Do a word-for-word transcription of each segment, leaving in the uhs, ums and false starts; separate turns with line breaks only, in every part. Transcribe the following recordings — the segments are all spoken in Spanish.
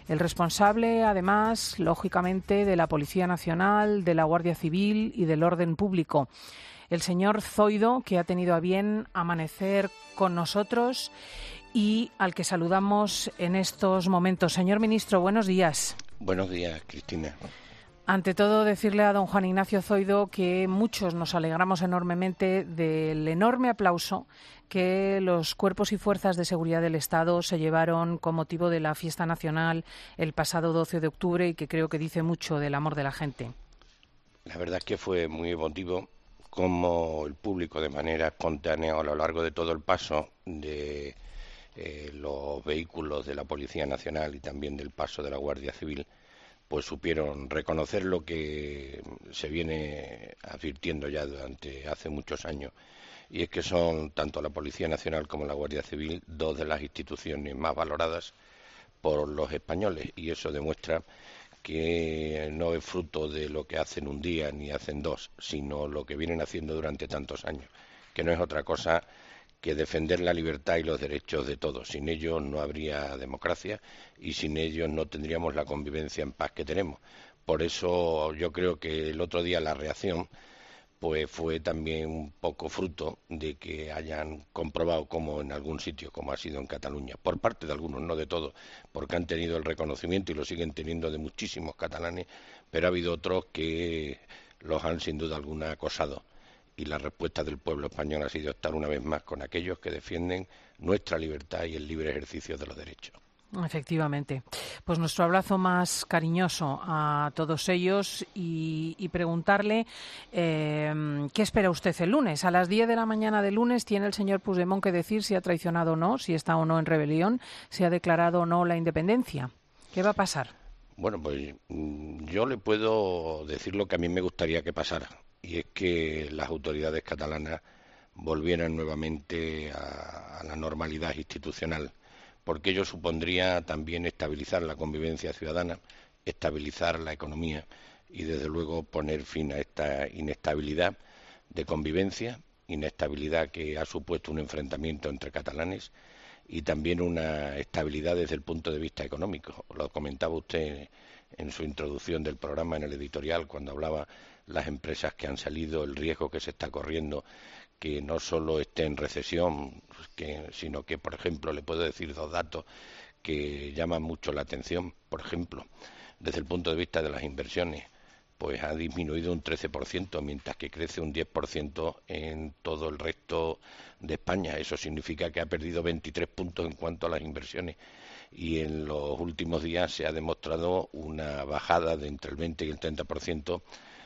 El responsable, además, lógicamente, de la Policía Nacional, de la Guardia Civil y del orden público. El señor Zoido, que ha tenido a bien amanecer con nosotros y al que saludamos en estos momentos. Señor ministro, buenos días.
Buenos días, Cristina.
Ante todo, decirle a don Juan Ignacio Zoido que muchos nos alegramos enormemente del enorme aplauso que los cuerpos y fuerzas de seguridad del Estado se llevaron con motivo de la fiesta nacional el pasado doce de octubre y que creo que dice mucho del amor de la gente.
La verdad es que fue muy emotivo como el público, de manera espontánea a lo largo de todo el paso de eh, los vehículos de la Policía Nacional y también del paso de la Guardia Civil, pues supieron reconocer lo que se viene advirtiendo ya durante hace muchos años, y es que son tanto la Policía Nacional como la Guardia Civil dos de las instituciones más valoradas por los españoles, y eso demuestra que no es fruto de lo que hacen un día ni hacen dos, sino lo que vienen haciendo durante tantos años, que no es otra cosa que defender la libertad y los derechos de todos. Sin ellos no habría democracia y sin ellos no tendríamos la convivencia en paz que tenemos. Por eso yo creo que el otro día la reacción pues fue también un poco fruto de que hayan comprobado, como en algún sitio, como ha sido en Cataluña, por parte de algunos, no de todos, porque han tenido el reconocimiento y lo siguen teniendo de muchísimos catalanes, pero ha habido otros que los han sin duda alguna acosado. Y la respuesta del pueblo español ha sido estar una vez más con aquellos que defienden nuestra libertad y el libre ejercicio de los derechos.
Efectivamente. Pues nuestro abrazo más cariñoso a todos ellos y, y preguntarle eh, ¿qué espera usted el lunes? A las diez de la mañana del lunes tiene el señor Puigdemont que decir si ha traicionado o no, si está o no en rebelión, si ha declarado o no la independencia. ¿Qué va a pasar?
Bueno, pues yo le puedo decir lo que a mí me gustaría que pasara, y es que las autoridades catalanas volvieran nuevamente a, a la normalidad institucional, porque ello supondría también estabilizar la convivencia ciudadana, estabilizar la economía y, desde luego, poner fin a esta inestabilidad de convivencia, inestabilidad que ha supuesto un enfrentamiento entre catalanes y también una estabilidad desde el punto de vista económico. Lo comentaba usted en su introducción del programa, en el editorial, cuando hablaba las empresas que han salido, el riesgo que se está corriendo, que no solo esté en recesión, que, sino que, por ejemplo, le puedo decir dos datos que llaman mucho la atención. Por ejemplo, desde el punto de vista de las inversiones, pues ha disminuido un trece por ciento, mientras que crece un diez por ciento en todo el resto de España. Eso significa que ha perdido veintitrés puntos en cuanto a las inversiones. Y en los últimos días se ha demostrado una bajada de entre el veinte y el treinta por ciento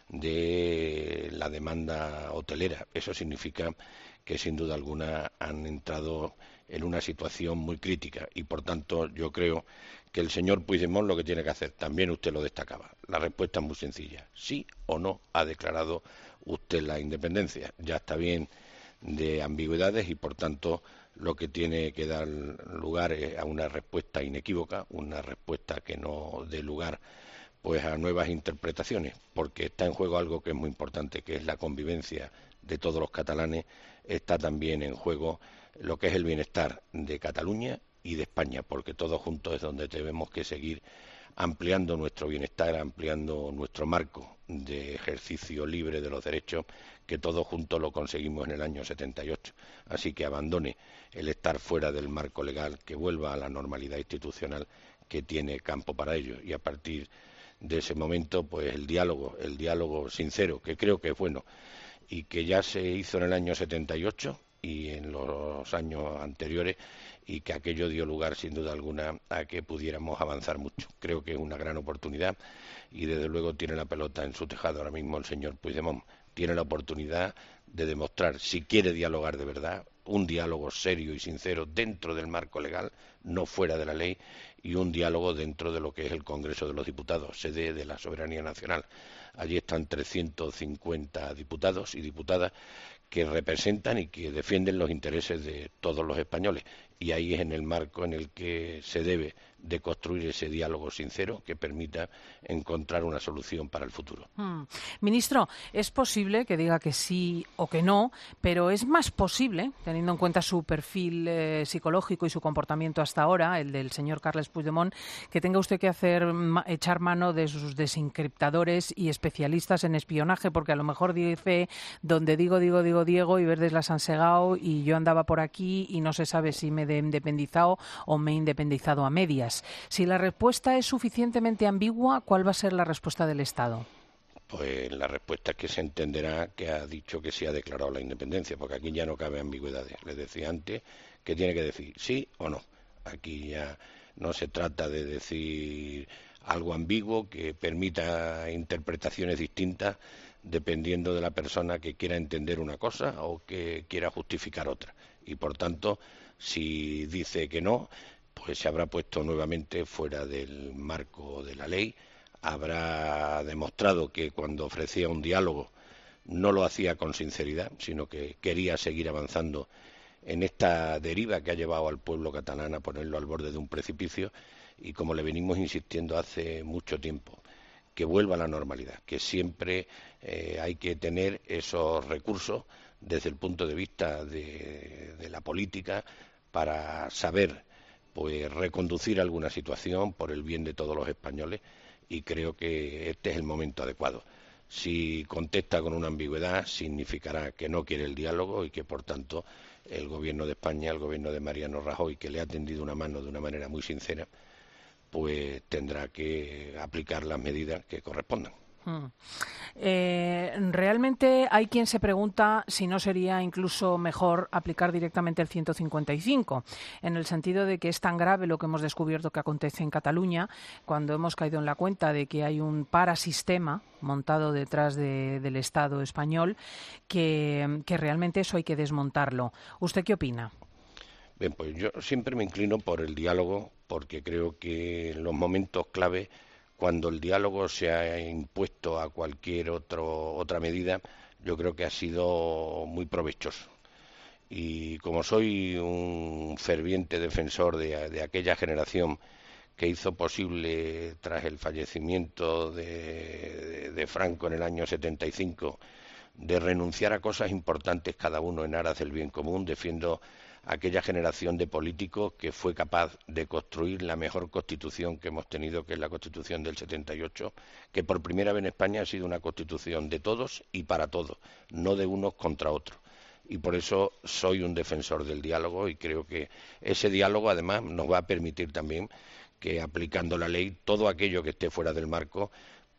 de la demanda hotelera. Eso significa que, sin duda alguna, han entrado en una situación muy crítica y, por tanto, yo creo que el señor Puigdemont lo que tiene que hacer, también usted lo destacaba, la respuesta es muy sencilla: sí o no ha declarado usted la independencia. Ya está bien de ambigüedades y, por tanto, lo que tiene que dar lugar es a una respuesta inequívoca, una respuesta que no dé lugar pues a nuevas interpretaciones, porque está en juego algo que es muy importante, que es la convivencia de todos los catalanes. Está también en juego lo que es el bienestar de Cataluña y de España, porque todos juntos es donde tenemos que seguir ampliando nuestro bienestar, ampliando nuestro marco de ejercicio libre de los derechos, que todos juntos lo conseguimos en el año setenta y ocho. Así que abandone el estar fuera del marco legal, que vuelva a la normalidad institucional, que tiene campo para ello, y a partir de ese momento, pues el diálogo, el diálogo sincero, que creo que es bueno y que ya se hizo en el año setenta y ocho y en los años anteriores, y que aquello dio lugar, sin duda alguna, a que pudiéramos avanzar mucho. Creo que es una gran oportunidad y, desde luego, tiene la pelota en su tejado ahora mismo el señor Puigdemont. Tiene la oportunidad de demostrar, si quiere dialogar de verdad, un diálogo serio y sincero dentro del marco legal, no fuera de la ley, y un diálogo dentro de lo que es el Congreso de los Diputados, sede de la soberanía nacional. Allí están trescientos cincuenta diputados y diputadas que representan y que defienden los intereses de todos los españoles, y ahí es en el marco en el que se debe de construir ese diálogo sincero que permita encontrar una solución para el futuro.
Hmm. Ministro, es posible que diga que sí o que no, pero es más posible, teniendo en cuenta su perfil eh, psicológico y su comportamiento hasta ahora, el del señor Carles Puigdemont, que tenga usted que hacer ma echar mano de sus desencriptadores y especialistas en espionaje, porque a lo mejor dice donde digo, digo, digo, Diego, y verdes las han segado y yo andaba por aquí y no se sabe si me he independizado o me he independizado a medias. Si la respuesta es suficientemente ambigua, ¿cuál va a ser la respuesta del Estado?
Pues la respuesta es que se entenderá que ha dicho que sí ha declarado la independencia, porque aquí ya no cabe ambigüedades. Les decía antes que tiene que decir sí o no. Aquí ya no se trata de decir algo ambiguo que permita interpretaciones distintas dependiendo de la persona que quiera entender una cosa o que quiera justificar otra. Y por tanto, si dice que no, pues se habrá puesto nuevamente fuera del marco de la ley, habrá demostrado que cuando ofrecía un diálogo no lo hacía con sinceridad, sino que quería seguir avanzando en esta deriva que ha llevado al pueblo catalán a ponerlo al borde de un precipicio y, como le venimos insistiendo hace mucho tiempo, que vuelva a la normalidad, que siempre eh, hay que tener esos recursos desde el punto de vista de, de la política para saber pues reconducir alguna situación por el bien de todos los españoles, y creo que este es el momento adecuado. Si contesta con una ambigüedad, significará que no quiere el diálogo y que, por tanto, el Gobierno de España, el Gobierno de Mariano Rajoy, que le ha tendido una mano de una manera muy sincera, pues tendrá que aplicar las medidas que correspondan.
Hmm. Eh, realmente hay quien se pregunta si no sería incluso mejor aplicar directamente el ciento cincuenta y cinco, en el sentido de que es tan grave lo que hemos descubierto que acontece en Cataluña, cuando hemos caído en la cuenta de que hay un parasistema montado detrás de, del Estado español, que, que realmente eso hay que desmontarlo. ¿Usted qué opina?
Bien, pues yo siempre me inclino por el diálogo, porque creo que en los momentos clave, cuando el diálogo se ha impuesto a cualquier otro, otra medida, yo creo que ha sido muy provechoso. Y como soy un ferviente defensor de, de aquella generación que hizo posible, tras el fallecimiento de, de, de Franco en el año setenta y cinco, de renunciar a cosas importantes cada uno en aras del bien común, defiendo aquella generación de políticos que fue capaz de construir la mejor constitución que hemos tenido, que es la Constitución del setenta y ocho, que por primera vez en España ha sido una constitución de todos y para todos, no de unos contra otros. Y por eso soy un defensor del diálogo, y creo que ese diálogo además nos va a permitir también que, aplicando la ley, todo aquello que esté fuera del marco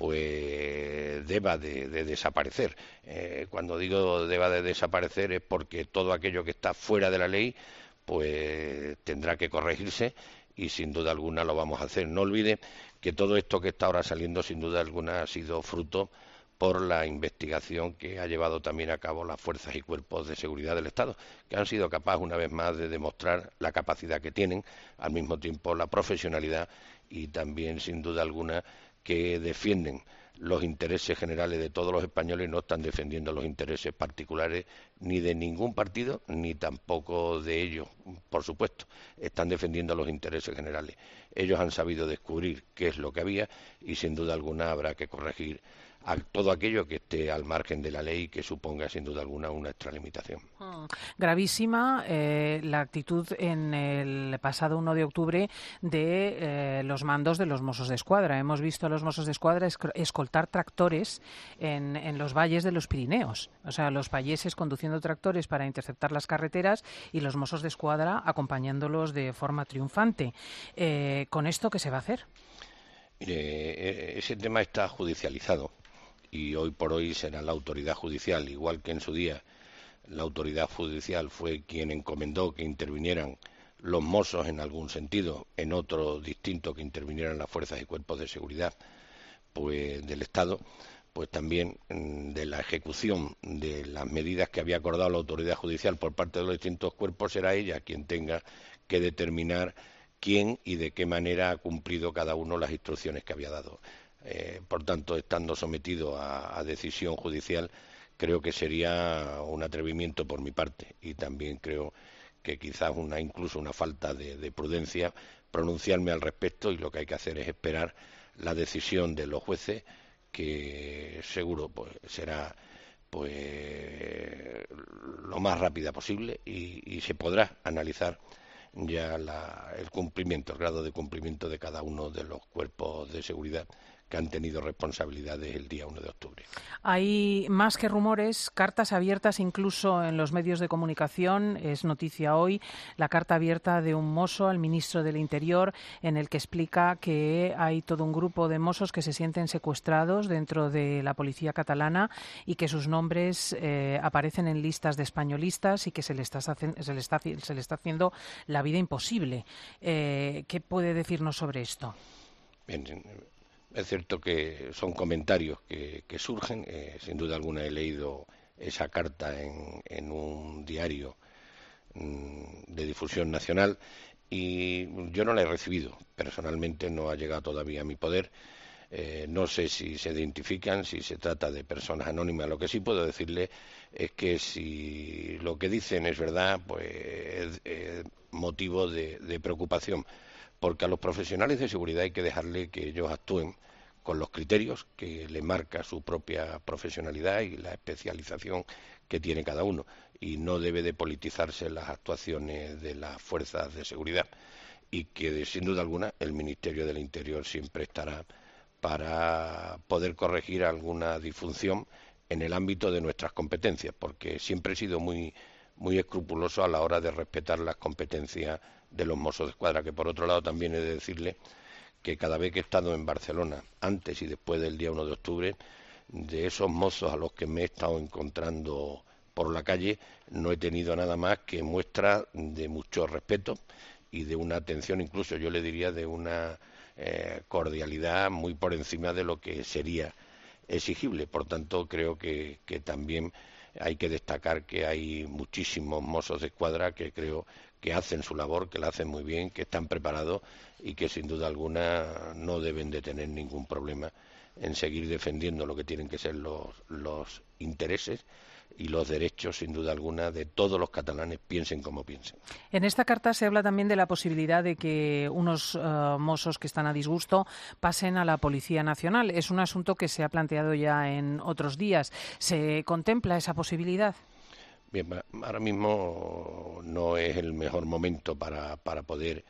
pues deba de, de desaparecer. Eh, cuando digo deba de desaparecer es porque todo aquello que está fuera de la ley pues tendrá que corregirse, y sin duda alguna lo vamos a hacer. No olvide que todo esto que está ahora saliendo sin duda alguna ha sido fruto por la investigación que ha llevado también a cabo las fuerzas y cuerpos de seguridad del Estado, que han sido capaces una vez más de demostrar la capacidad que tienen, al mismo tiempo la profesionalidad, y también sin duda alguna que defienden los intereses generales de todos los españoles, no están defendiendo los intereses particulares ni de ningún partido, ni tampoco de ellos, por supuesto, están defendiendo los intereses generales. Ellos han sabido descubrir qué es lo que había, y sin duda alguna habrá que corregir a todo aquello que esté al margen de la ley y que suponga sin duda alguna una extralimitación.
Hmm. Gravísima eh, la actitud en el pasado uno de octubre de eh, los mandos de los Mossos de Escuadra. Hemos visto a los Mossos de Escuadra escoltar tractores en, en los valles de los Pirineos. O sea, los payeses conduciendo tractores para interceptar las carreteras y los Mossos de Escuadra acompañándolos de forma triunfante. Eh, ¿Con esto qué se va a hacer?
Mire, ese tema está judicializado, y hoy por hoy será la autoridad judicial, igual que en su día la autoridad judicial fue quien encomendó que intervinieran los Mossos en algún sentido, en otro distinto que intervinieran las fuerzas y cuerpos de seguridad pues del Estado, pues también de la ejecución de las medidas que había acordado la autoridad judicial por parte de los distintos cuerpos, será ella quien tenga que determinar quién y de qué manera ha cumplido cada uno las instrucciones que había dado. Eh, por tanto, estando sometido a, a decisión judicial, creo que sería un atrevimiento por mi parte, y también creo que quizás una incluso una falta de, de prudencia pronunciarme al respecto, y lo que hay que hacer es esperar la decisión de los jueces, que seguro pues será pues lo más rápida posible, y, y se podrá analizar ya la, el cumplimiento, el grado de cumplimiento de cada uno de los cuerpos de seguridad que han tenido responsabilidades el día uno de octubre.
Hay más que rumores, cartas abiertas incluso en los medios de comunicación. Es noticia hoy la carta abierta de un mozo al ministro del Interior, en el que explica que hay todo un grupo de mozos que se sienten secuestrados dentro de la policía catalana y que sus nombres eh, aparecen en listas de españolistas y que se le está, se le está, se le está haciendo la vida imposible. Eh, ¿Qué puede decirnos sobre esto?
Bien, es cierto que son comentarios que, que surgen. Eh, sin duda alguna he leído esa carta en, en un diario mmm, de difusión nacional, y yo no la he recibido. Personalmente no ha llegado todavía a mi poder. Eh, no sé si se identifican, si se trata de personas anónimas. Lo que sí puedo decirle es que si lo que dicen es verdad, pues es, es motivo de, de preocupación, porque a los profesionales de seguridad hay que dejarle que ellos actúen con los criterios que le marca su propia profesionalidad y la especialización que tiene cada uno, y no debe de politizarse las actuaciones de las fuerzas de seguridad, y que sin duda alguna el Ministerio del Interior siempre estará para poder corregir alguna disfunción en el ámbito de nuestras competencias, porque siempre he sido muy, muy escrupuloso a la hora de respetar las competencias de los mozos de escuadra, que por otro lado también he de decirle que cada vez que he estado en Barcelona, antes y después del día uno de octubre, de esos mozos a los que me he estado encontrando por la calle, no he tenido nada más que muestra de mucho respeto y de una atención, incluso yo le diría de una eh, cordialidad muy por encima de lo que sería exigible. Por tanto, creo que, que también hay que destacar que hay muchísimos mozos de escuadra que creo que hacen su labor, que la hacen muy bien, que están preparados y que sin duda alguna no deben de tener ningún problema en seguir defendiendo lo que tienen que ser los, los intereses y los derechos, sin duda alguna, de todos los catalanes, piensen como piensen.
En esta carta se habla también de la posibilidad de que unos uh, mozos que están a disgusto pasen a la Policía Nacional. Es un asunto que se ha planteado ya en otros días. ¿Se contempla esa posibilidad?
Bien, ahora mismo no es el mejor momento para, para poder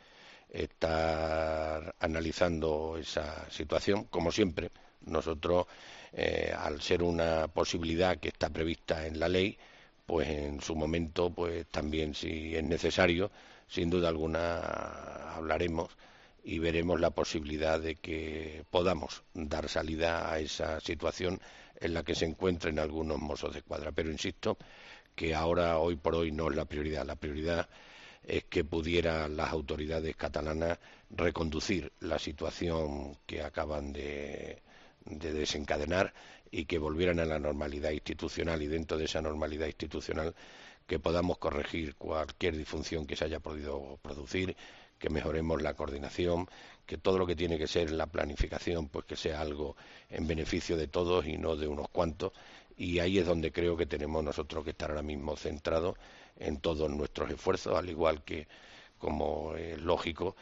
estar analizando esa situación. Como siempre, nosotros, eh, al ser una posibilidad que está prevista en la ley, pues en su momento, pues también, si es necesario, sin duda alguna hablaremos y veremos la posibilidad de que podamos dar salida a esa situación en la que se encuentren algunos mozos de escuadra. Pero insisto que ahora, hoy por hoy, no es la prioridad. La prioridad es que pudieran las autoridades catalanas reconducir la situación que acaban de, de desencadenar y que volvieran a la normalidad institucional, y dentro de esa normalidad institucional que podamos corregir cualquier disfunción que se haya podido producir, que mejoremos la coordinación, que todo lo que tiene que ser la planificación, pues que sea algo en beneficio de todos y no de unos cuantos. Y ahí es donde creo que tenemos nosotros que estar ahora mismo centrados en todos nuestros esfuerzos, al igual que, como es lógico,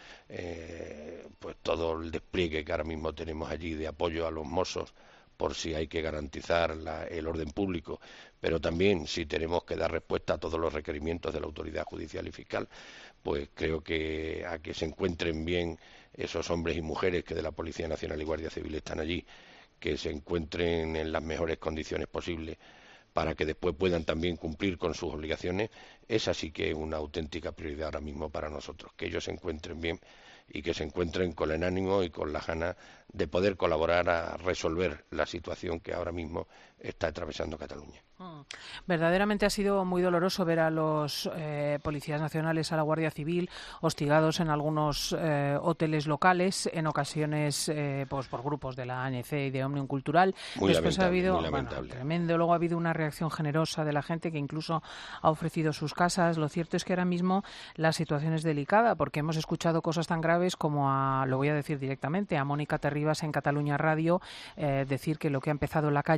eh, pues todo el despliegue que ahora mismo tenemos allí de apoyo a los mozos, por si hay que garantizar la, el orden público, pero también si tenemos que dar respuesta a todos los requerimientos de la autoridad judicial y fiscal, pues creo que a que se encuentren bien esos hombres y mujeres que de la Policía Nacional y Guardia Civil están allí, que se encuentren en las mejores condiciones posibles para que después puedan también cumplir con sus obligaciones. Esa sí que es una auténtica prioridad ahora mismo para nosotros, que ellos se encuentren bien y que se encuentren con el ánimo y con la gana de poder colaborar a resolver la situación que ahora mismo está atravesando Cataluña.
Mm. Verdaderamente ha sido muy doloroso ver a los eh, policías nacionales, a la Guardia Civil, hostigados en algunos eh, hoteles locales, en ocasiones eh, pues por grupos de la A N C y de Òmnium Cultural.
Muy
Después
lamentable,
ha habido,
muy lamentable.
Bueno, tremendo. Luego ha habido una reacción generosa de la gente que incluso ha ofrecido sus casas. Lo cierto es que ahora mismo la situación es delicada, porque hemos escuchado cosas tan graves como a, lo voy a decir directamente, a Mónica Terribas en Cataluña Radio eh, decir que lo que ha empezado en la calle tendrá que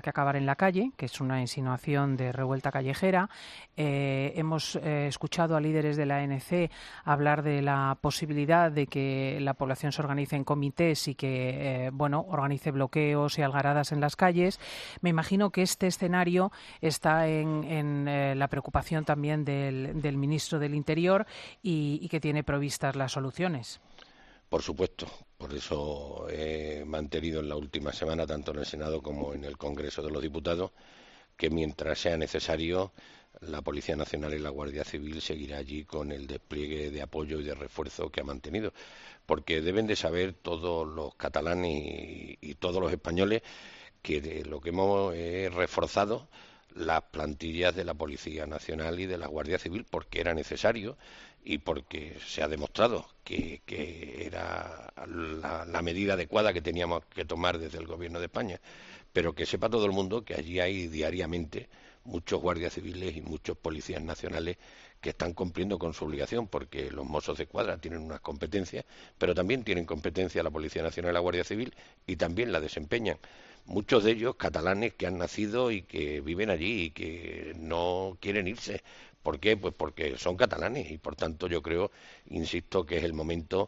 que acabar en la calle, que es una insinuación de revuelta callejera. Eh, hemos eh, escuchado a líderes de la A N C hablar de la posibilidad de que la población se organice en comités y que, eh, bueno, organice bloqueos y algaradas en las calles. Me imagino que este escenario está en, en eh, la preocupación también del, del ministro del Interior y, y que tiene provistas las soluciones.
Por supuesto, por eso he mantenido en la última semana, tanto en el Senado como en el Congreso de los Diputados, que mientras sea necesario, la Policía Nacional y la Guardia Civil seguirá allí con el despliegue de apoyo y de refuerzo que ha mantenido, porque deben de saber todos los catalanes y, y todos los españoles que de lo que hemos eh, reforzado las plantillas de la Policía Nacional y de la Guardia Civil porque era necesario y porque se ha demostrado que, que era la, la medida adecuada que teníamos que tomar desde el Gobierno de España. Pero que sepa todo el mundo que allí hay diariamente muchos guardias civiles y muchos policías nacionales que están cumpliendo con su obligación, porque los Mossos de Escuadra tienen unas competencias, pero también tienen competencia la Policía Nacional y la Guardia Civil y también la desempeñan. Muchos de ellos catalanes que han nacido y que viven allí y que no quieren irse. ¿Por qué? Pues porque son catalanes y por tanto yo creo, insisto, que es el momento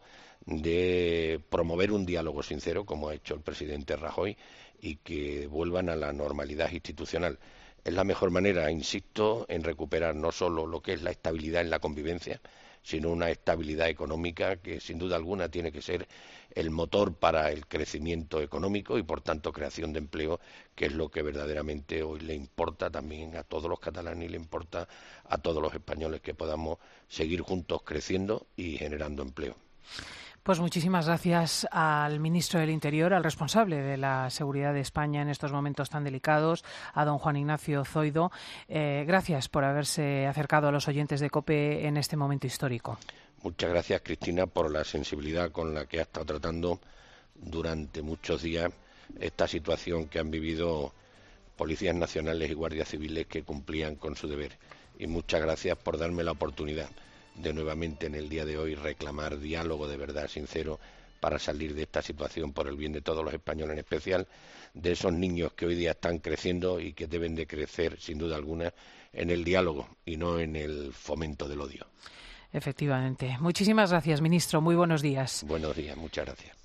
de promover un diálogo sincero, como ha hecho el presidente Rajoy, y que vuelvan a la normalidad institucional. Es la mejor manera, insisto, en recuperar no solo lo que es la estabilidad en la convivencia, sino una estabilidad económica que sin duda alguna tiene que ser el motor para el crecimiento económico y por tanto creación de empleo, que es lo que verdaderamente hoy le importa también a todos los catalanes y le importa a todos los españoles, que podamos seguir juntos creciendo y generando empleo.
Pues muchísimas gracias al ministro del Interior, al responsable de la seguridad de España en estos momentos tan delicados, a don Juan Ignacio Zoido. Eh, gracias por haberse acercado a los oyentes de COPE en este momento histórico.
Muchas gracias, Cristina, por la sensibilidad con la que ha estado tratando durante muchos días esta situación que han vivido policías nacionales y guardias civiles que cumplían con su deber. Y muchas gracias por darme la oportunidad de nuevamente en el día de hoy reclamar diálogo de verdad sincero para salir de esta situación por el bien de todos los españoles, en especial de esos niños que hoy día están creciendo y que deben de crecer sin duda alguna en el diálogo y no en el fomento del odio.
Efectivamente. Muchísimas gracias, ministro. Muy buenos días.
Buenos días, muchas gracias.